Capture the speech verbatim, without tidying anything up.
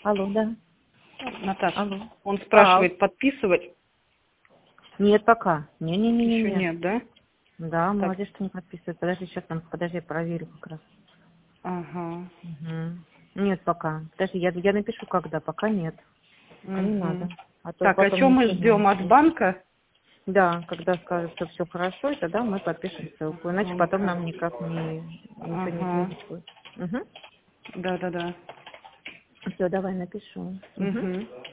Алло, да. Наташа, Алло. он спрашивает, подписывать? Нет, пока. Не-не-не-не. Еще нет, да? Да, Так. молодежь, что не подписывает. Подожди, сейчас там, подожди, я проверю как раз. Ага. Угу. Нет, пока. Подожди, я, я напишу, когда. Пока нет. Пока не Угу. надо. А то Так, а потом что мы ничего не ждем от будет. банка? Да, когда скажут, что все хорошо, и тогда мы подпишем ссылку. Иначе потом нам никак не, ничего не Ага. двигать будет. Угу. Да-да-да. Все, давай напишу. Угу. Угу.